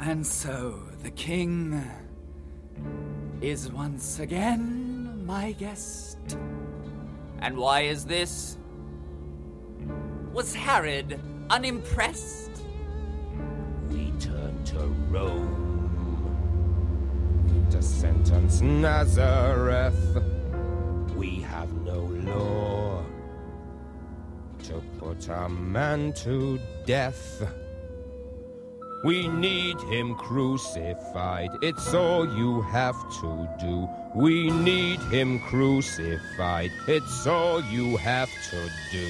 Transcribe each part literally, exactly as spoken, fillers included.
And so the king is once again my guest. And why is this? Was Herod unimpressed? We turn to Rome to sentence Nazareth. We have no law to put a man to death. We need him crucified, it's all you have to do. We need him crucified, it's all you have to do.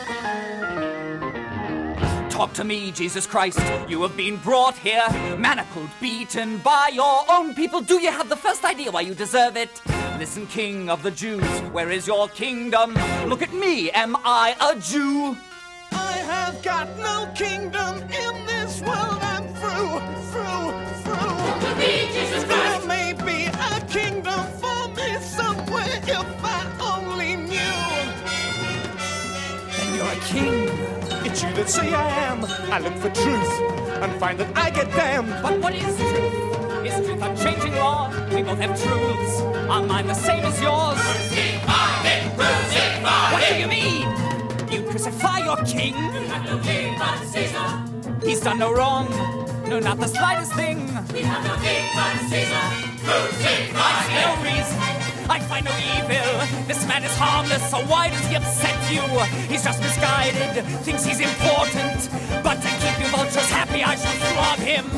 Talk to me, Jesus Christ. You have been brought here, manacled, beaten by your own people. Do you have the first idea why you deserve it? Listen, King of the Jews, where is your kingdom? Look at me, am I a Jew? I have got no kingdom in this world. I'm through, through, through. Talk to me, Jesus Christ. There may be a kingdom for me somewhere if I only knew. Then you're a king. It's you that say I am. I look for truth and find that I get damned. But what is truth? Is truth a changing law? We both have truths. Are mine the same as yours? Crucify him, crucify What do him. you mean? You crucify your king? We have no king but Caesar. He's done no wrong. No, not the slightest thing. We have no king but Caesar. Crucify I see no him. reason. I find no evil. This man is harmless, so why does he upset you? He's just misguided, thinks he's important. But to keep you vultures happy, I shall flog him.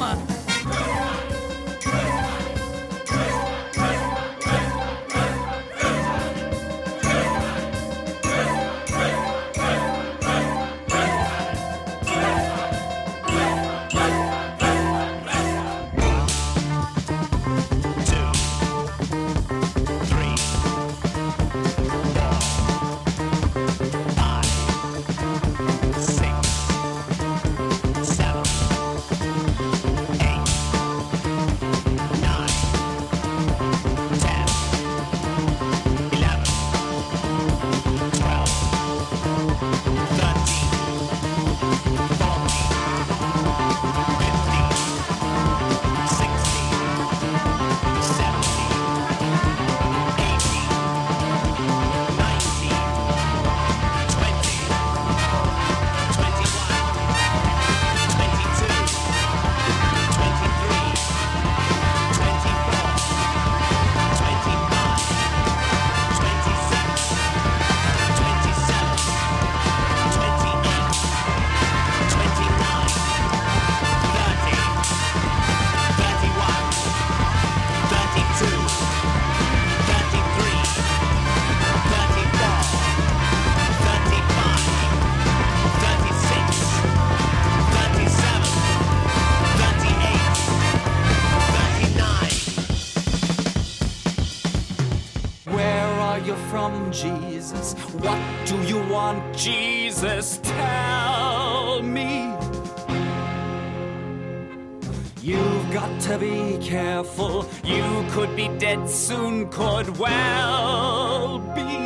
Jesus, what do you want, Jesus? Tell me. You've got to be careful. You could be dead soon, could well be.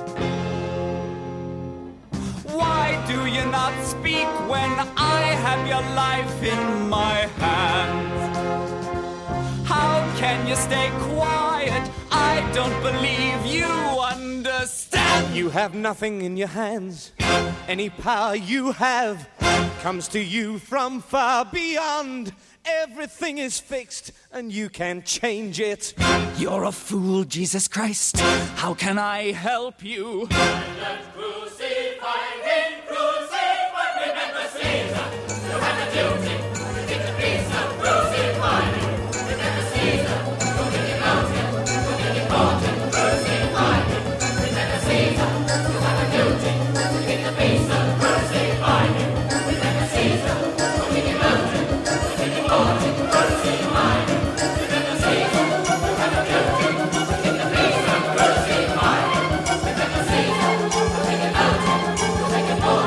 Why do you not speak when I have your life in my hands? How can you stay quiet? I don't believe you understand. You have nothing in your hands. Any power you have comes to you from far beyond. Everything is fixed and you can't change it. You're a fool, Jesus Christ. How can I help you? Let's crucify him, crucify him. Remember Caesar, you have a duty to take the piece of crucify him. Remember Caesar, who did you out him, who did you call him, crucify him. Remember Caesar, you have a duty to take the piece of crucify him. Remember Caesar, who did you out him, who did you call him, crucify him. Remember Caesar, you have a duty to take the piece of crucify him. Remember Caesar, who did you out him, who did you call him.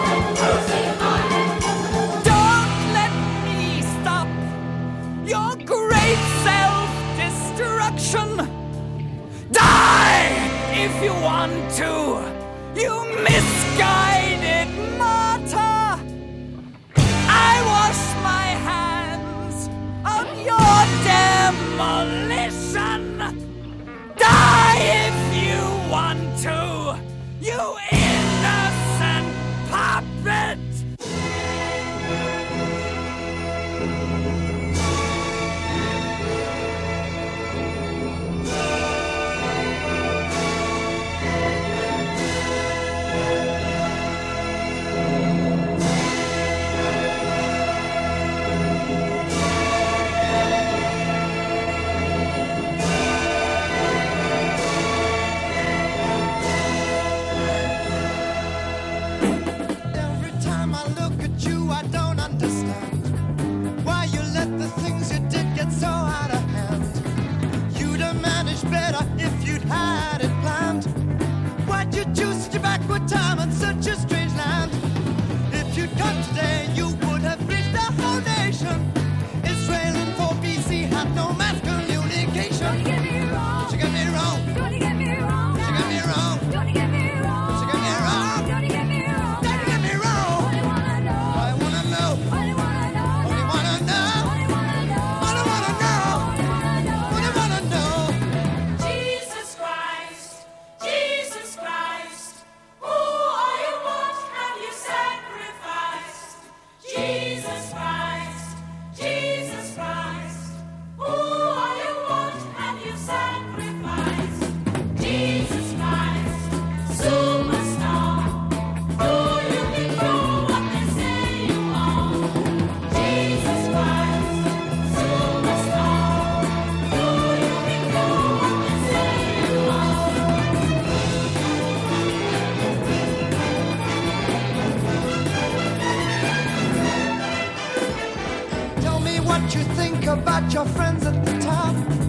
about your friends at the top.